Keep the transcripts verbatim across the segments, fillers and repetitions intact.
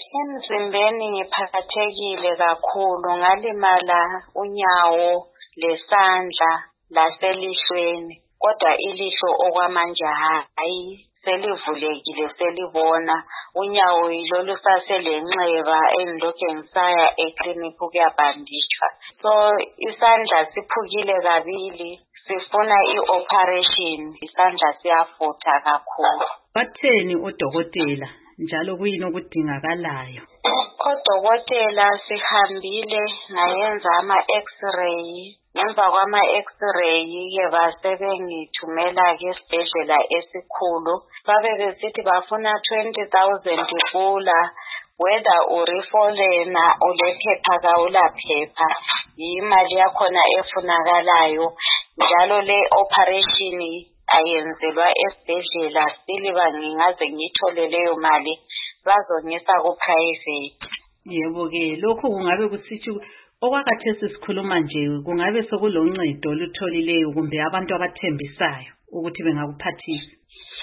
Emzimbeni ngiphathekile kakhulu, ngalimala unyawo lesandla laselihlweni, kodwa ilihlo okwamanje hayi selivulekile selibona. Unyawo yilolu saselenxeba engilokhe ngisaya eklinikhi ukuyabhanditshwa. So isandla siphukile kabili, sifuna i-operation, isandla siyafutha kakhulu. Batheni odokotela njalo kuyini okudingakalayo? Odokotela sihambile ngayenza ama-x-ray. Ngemva kwama-x-ray-ke basebengithumela-ke esibhedlela esikhulu. Babe besithi bafuna twenty thousand kula, whether urifolena ulephepha kawulaphepha, yimali yakhona efunakalayo. Njalo le operation ayenzelwa esibhedlela, siliba ngingaze ngiyithole leyo mali bazongisa ku-private. Yebo-ke, lokhu kungabe kusitsho okwakhathesi sikhuluma nje, kungabe sokuloncedo olutholileyo kumbe abantu abathembisayo ukuthi bengakuphathisa?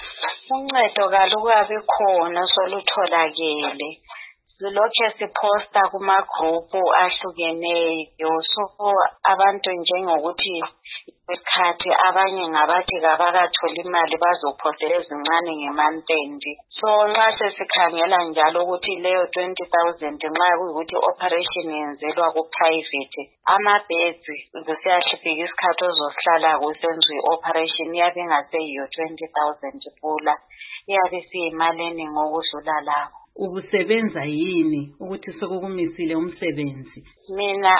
Uncedo kalukabi khona solutholakele. Silokhe siposta kuma-group ahlukeneyo, so abantu njengokuthi isikhathi abanye ngabathi kabakatholi imali bazophostela ezincane ngemantendi. So nxa sesikhangela njalo ukuthi leyo twenty thousand nxa kuyikuthi operation yenzelwa ku-private, ama-beds zisiyahluphika isikhathi ozosihlala kusenziwe i-operation iyabe ingaseyiyo twenty thousand kula, iyabe isiyimali eningi okudlula lapho. Ubusebenza yini ukuthi sokukumisile umsebenzi? Mina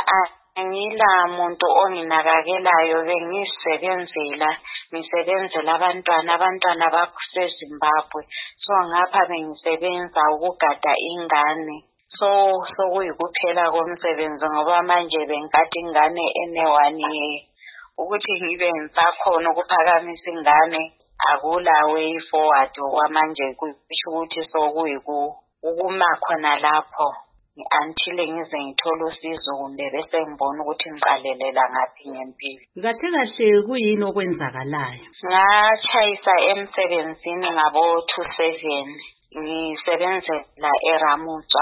angila muntu onginakakelayo, bengisebenzela ngisebenzela abantwana abantwana baseZimbabwe. So ngapha bengisebenza ukugada ingane. So sokuyikuphela komsebenzi ngoba manje bengigada ingane ene one year. Ukuthi ngibe ngisakhona ukuphakamisa ingane akula way forward kwamanje, kusho ukuthi sokuyiku ukuma khona lapho until ngize ngithola usizo kumbe bese ngibona ukuthi ngiqalelela ngaphi ngempilo. Kahle kahle kuyini okwenzakalayo? Ngachayisa emsebenzini ngabo two seven, ngisebenzela eRamutswa.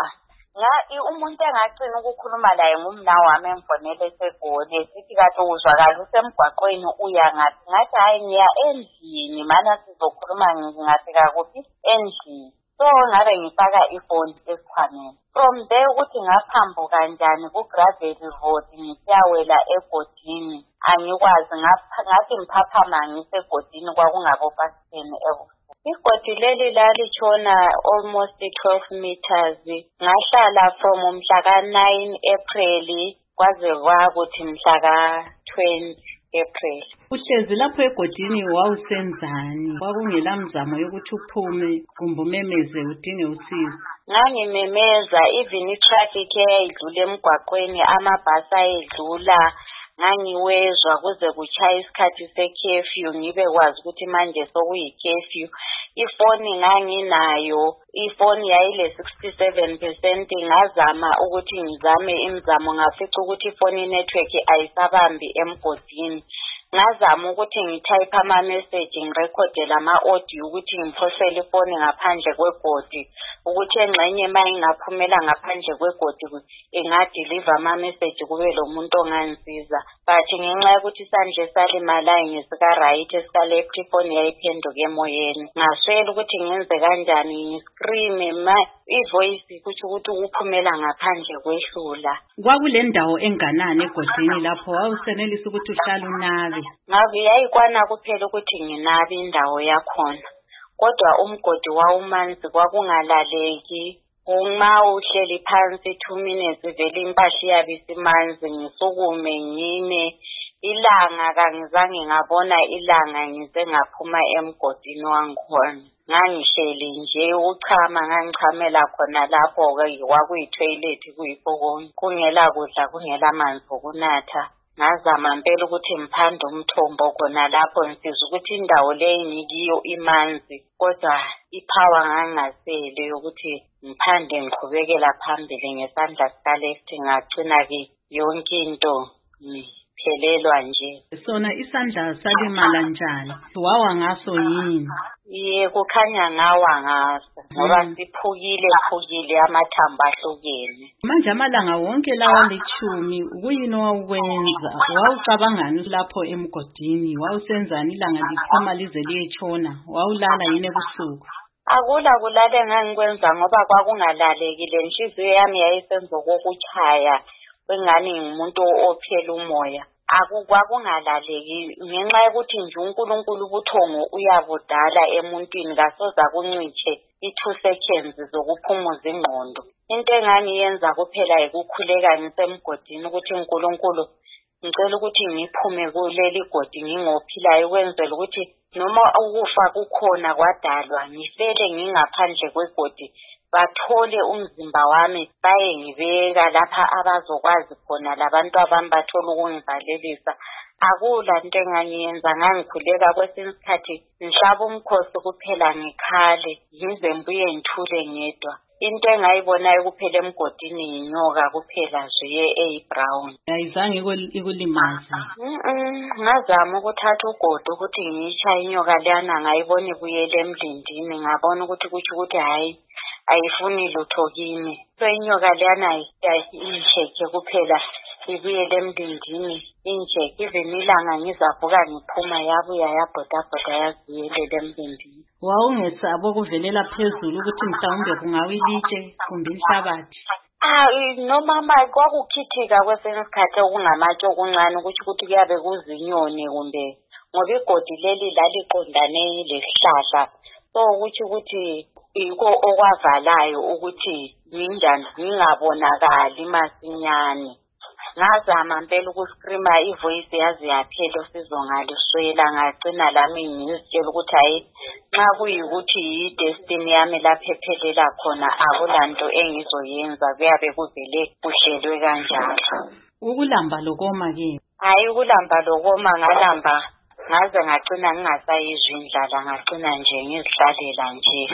La umuntu engagcina ukukhuluma laye ngumnawami engifonele eseGoli, sithi kathi uzwakala usemgwaqweni uya ngathi, ngathi hayi ngiya endlini mana sizokhuluma ngingafika kuphi endlini. So ngabe ngifaka ifoni esikhwameni. From there ukuthi ngaphambuka kanjani ku-Gravel Road ngisiyawela egodini, angikwazi ngathi ngiphaphama ngisegodini kwakungabo pasiteni ebusuku. Igodi leli lalitshona almost twelve meters. Ngahlala from mhla ka nine April kwaze kwakuthi mhla ka twenty April. Uhlezi lapho egodini wawusenzani? Kwakungela mzamo yokuthi uphume kumbe umemeze udinge usizo? Ngangimemeza, even i-traffic eyayidlula emgwaqweni, amabhasi ayedlula, ngangiwezwa kuze kuchaya isikhathi se-curfew ngibe kwazi ukuthi manje sokuyi-curfew. Ifoni nganginayo, ifoni yayile sixty-seven percent. Ngazama ukuthi ngizame imizamo, ngafica ukuthi ifoni network ayisabambi emgodini. Ngazama ukuthi ngithayipe ama-message, ngirekhodele ama-audio ukuthi ngiphosele ifoni ngaphandle kwegodi, ukuthi engxenye uma ingaphumela ngaphandle kwegodi ingadeliver ama-message kube lo muntu ongangisiza. But ngenxa yokuthi isandla salimalayo ngesika-right esika-left ifoni yayiphenduka emoyeni, ngaswela ukuthi ngenze kanjani, ngiscreame ivoice kusho ukuthi ukuphumela ngaphandle kwehlula. Kwakule ndawo enganani egodini lapho wawusenelisa ukuthi uhlale unabe? Ngabe yayikwana kuphela ukuthi nginabe indawo yakhona, kodwa umgodi wawumanzi kwakungalaleki. Uma uhleli phansi two minutes vele impahla iyabe isimanzi, ngisukume ngime. Ilanga kangizange ngabona ilanga ngize ngaphuma emgodini wangikhona, ngangihleli nje uchama, ngangichamela khona lapho kwakuyi-toilet kuyikho kungela kudla kungela manzi okunatha. Ngazama mpela ukuthi ngiphande umthombo khona lapho ngisiza ukuthi indawo leyo ngikiyo imanzi, kodwa ipower ngangasele yokuthi ngiphande ngiqhubekela phambili ngesandla sika left. Ngagcina ke yonke into phelelwa nje. Sona isandla salimala njani? Wawa ngaso yini? Ye kukhanya ngawa ngaso ngoba siphukile phukile amathambo ahlukene. Manje amalanga wonke lawa lechumi kuyini owawukwenza? Wawucabangani lapho emgodini? Wawusenzani ilanga liphuma lize liyetshona? Wawulala yini ebusuku? Akula kulale ngangikwenza ngoba kwakungalalekile, inhliziyo yami yayisenza kokuchaya wengani ngumuntu ophela umoya. Akukwakungalaleki ngenxa yokuthi nje uNkulunkulu ubuthongo uyabudala emuntwini, kasoza kuncitshe i-two seconds zokuphumuza ingqondo. Into engangiyenza kuphela ukukhuleka ngisemgodini ukuthi uNkulunkulu ngicela ukuthi ngiphume kuleli godi ngingophilayo, ukwenzela ukuthi noma ukufa kukhona kwadalwa ngifele ngingaphandle kwegodi, bathole umzimba wami baye ngibeka lapha abazokwazi khona labantu abami bathole ukungivalelisa. Akula into engangiyenza, ngangikhuleka kwesinye isikhathi ngihlaba umkhosi kuphela ngikhale ngize ngibuye ngithule ngedwa. Into engayibonayo kuphela emgodini yinyoka kuphela nje eyi-brown. Ayizange ikulimaze? Ngazama ukuthatha ugodo ukuthi ngiyishaye inyoka leyana, ngayibona ibuyele emlindini, ngabona ukuthi kutsho ukuthi hhayi ayifuni lutho kimi. So inyoka leyana injeke kuphela ibuyele emlindini injeke, even ilanga ngizavuka ngiphuma yabuya yabhodabhoda yaziyelele emlindini. Wawungesabo kuvelela phezulu ukuthi mhlawumbe kungawilitshe kumbe inhlabathi? Ah, noma manje kwakukhithika kwesinye isikhathi okungamatshe okuncane ukuthi ukuthi kuyabe kuzinyoni kumbe ngoba igodi leli laliqondane lesihlahla, so ukuthi ukuthi yiko okwavalayo ukuthi nginjani ngingabonakali masinyane. Ngazama mpela ukuscreama ivoice yazi yaphela usizo ngaliswela, ngagcina lami ngizitshela ukuthi hayi nxa kuyikuthi yi-destiny yami lapho ephelela khona akulanto engizoyenza, kuyabe kuvele kuhlelwe kanjalo. Ukulamba lokoma ke? Hayi ukulamba lokoma ngalamba ngaze ngagcina ngingasayizwi indlala, ngagcina nje ngizihlalela nje.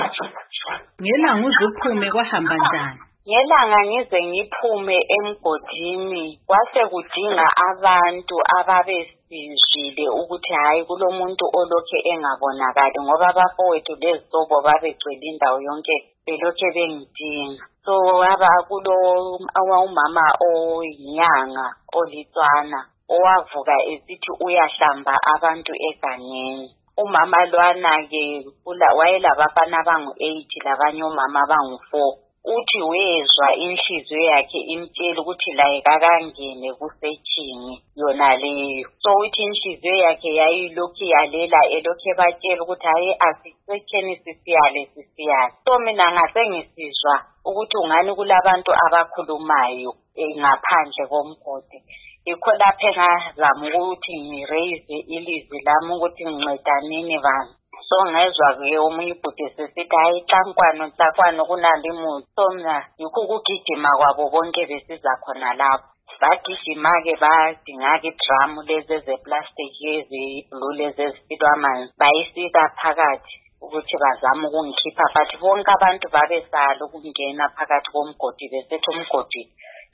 Ngelanga uzuphume kwahamba njani? Ngelanga ngize ngiphume emgodini kwase kudinga abantu ababesizwile ukuthi hayi kulomuntu olokhe engabonakali, ngoba abafowethu lezihlobo babegcwele indawo yonke belokhe bengidinga. So waba kulo umama oyinyanga olitswana owavuka esithi uyahlamba abantu egangeni. Umama lwana-ke wayelabafana abangu-eight labanye omama abangu-four. Uthi wezwa inhliziyo yakhe imtshela ukuthi laye kakangene kusetshini yona leyo. So uthi inhliziyo yakhe yayilokhu yalela elokhu ebatshela ukuthi hayi asisekeni sisiyale sisiyale. So mina ngase ngisizwa ukuthi ungani kulabantu abakhulumayo ngaphandle komgodi. Yikho lapho engazama ukuthi ngiraise ilizwi lami ukuthi ngincedanini bani. So ngezwa-ke omunye ibhuti sesithi hayi hlankwano hlankwano kunalimuthi. So mina yikho ukugijima kwabo bonke besiza khona lapho. Bagijima-ke badinga-ke idramu lezi ezeplastic eziyi-blue lezi ezifilwa amanzi, bayisika phakathi ukuthi bazame ukungikhipha, but bonke abantu babesala ukungena phakathi komgodi besethi umgodi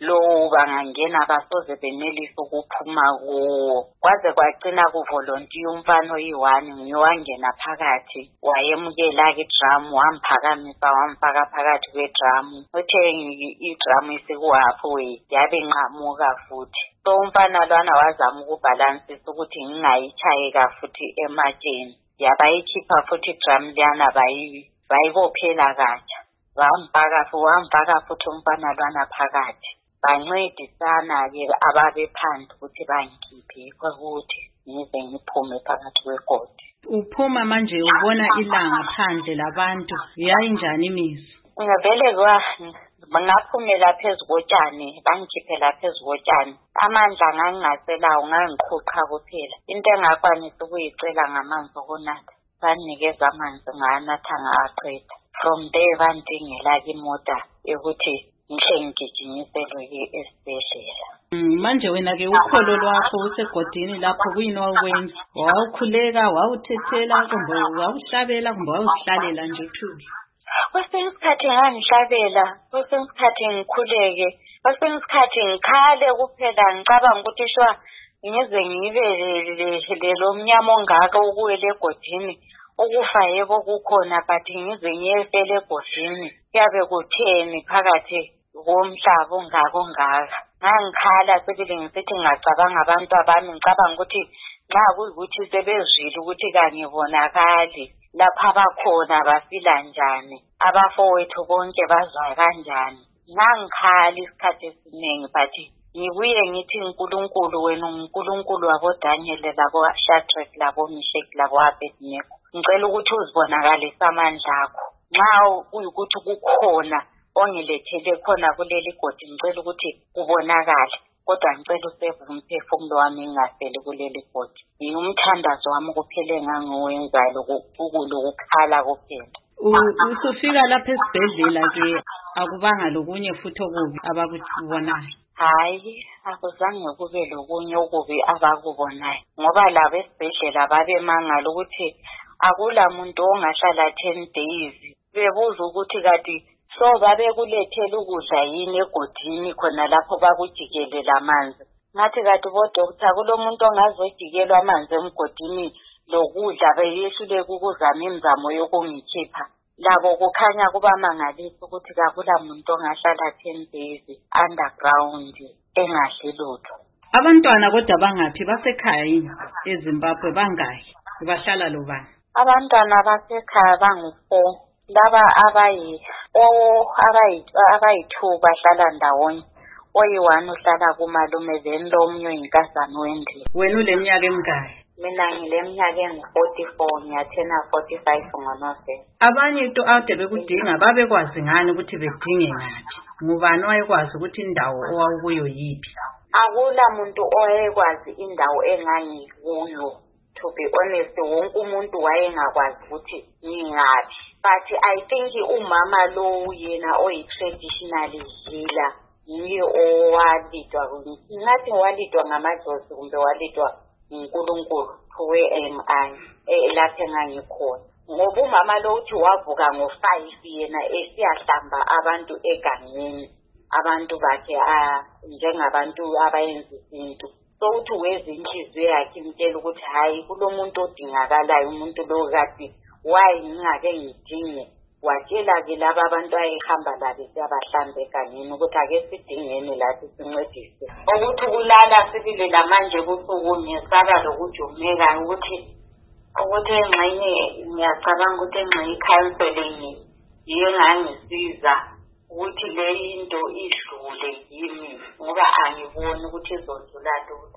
lo bangangena basoze benelise ukuphuma kuwo. Kwaze kwagcina kuvolontiya umfana oyi-one ngiyowangena phakathi, wayemukela-ke idramu wamphakamisa wamfaka phakathi kwedramu. Uthe idramu isikuhaphu way yabe nqamuka futhi. So umfana lwana wazama ukubhalansisa ukuthi ngingayitshayeka futhi ematsheni, yabayikhipha futhi idramu liyana bayibophela katsha, wamfaka wamfaka futhi umfana lwana phakathi. Bancedisana-ke ababe phansi ukuthi bangikhiphe ukuthi ngize ngiphume phakathi kwegodi. Uphuma manje ubona ilanga phandle labantu, yayinjani imizwa? Ngavele ngaphumela phezu kotshani, bangikhiphela phezu kotshani. Amandla ngangingaselawo, ngangiqhuqha kuphela. Into engakwanisa ukuyicela ngamanzi okunatha, banikeza amanzi nganatha ngaqeda. From there bandingela-ke imota yokuthi ngihle ngigijinyiselwe-ke esibhedlela. Manje wena-ke ukholo lwakho usegodini lapho kuyini wawukwenza? Wawukhuleka, wawuthethela kumbe wawuhlabela kumbe wawuhlalela nje uthule? Kwesinye isikhathi ngangihlabela, kwesinye isikhathi ngikhuleke, kwesinye isikhathi ngikhale kuphela ngicabanga ukuthi shwa ngize ngibe lelo mnyama ongaka ukuwele egodini ukufa yebo kukhona but ngize ngiyefela egodini kuyabe kutheni phakathi komhlaba ongaka ongaka ngangikhala sibili ngisithi ngacabanga abantu abami ngicabanga ukuthi nxa kuyikuthi sebezwile ukuthi kangibonakali lapha abakhona bafila njani abafowethu bonke bazwa kanjani ngangikhala isikhathi esiningi but ngibuye ngithi uNkulunkulu wena uNkulunkulu waboDaniel labo Shadrach labo Meshach labo Abednego ngicela ukuthi uzibonakalise amandla akho nxa kuyikuthi kukhona ongilethele khona kuleli godi ngicela ukuthi kubonakala kodwa ngicela useve umphefumulo wami ngingafeli kuleli godi ngiyumthandazo wami kuphele ngangiwenzayo ukukhala kuphela usufika lapha esibhedlela ke akubanga lokunye futhi okubi abakubonayo hayi akuzange kube lokunye okubi abakubonayo ngoba labo esibhedlela babemangala ukuthi akula muntu ongahlala ten days bebuza ukuthi kati so babekulethela ukudla yini egodini khona lapho bakujikelela amanzi ngathi kati bodokotela kulomuntu ongazojikelwa amanzi emgodini lokudla beyehlule ukuzama imizamo yokungikhipha labo kukhanya kubamangalisa ukuthi akula muntu ongahlala ten days underground engadli lutho abantwana kodwa bangaphi basekhaya yini eZimbabwe bangayi bahlala lobani abantwana basekhaya bangu-four laba abayi o abayi abayi-two bahlala ndawonye oyi-one uhlala kumalume then lo omunye oyinkazana wendlu wena uleminyaka emingaki mina ngileminyaka engu-forty-four ngiyathena forty-five ngoNovemba abanye into ade bekudinga babekwazi ngani ukuthi bedinge ngaphi ngubani wayekwazi ukuthi indawo owawukuyo yiphi akula muntu owayekwazi indawo engangikuyo to be honest wonke umuntu wayengakwazi ukuthi ngingaphi but I think umama lo yena oyi-traditional healer yiye owalidwa ngathi walidwa ngamadlozi kumbe walidwa uNkulunkulu where am I lapha engangikhona ngoba umama lo uthi wavuka ngo-five yena esiyahlamba abantu egangeni abantu bakhe njengabantu abayenza izinto so uthi weza inhliziyo yakhe imtshela ukuthi hayi kulomuntu odingakalayo umuntu lo kade why ngingake ngidinge watshela-ke laba abantu ayehamba labo siyabahlambe egangeni ukuthi ake sidingeni lathi sincedise ukuthi kulala sibili namanje kusuku ngiyesaba lokujumeka ukuthi ukuthi engxenye ngiyacabanga ukuthi engxenye i-counseling yiyo engangisiza ukuthi le into idlule yimi ngoba angiboni ukuthi izodlula lutho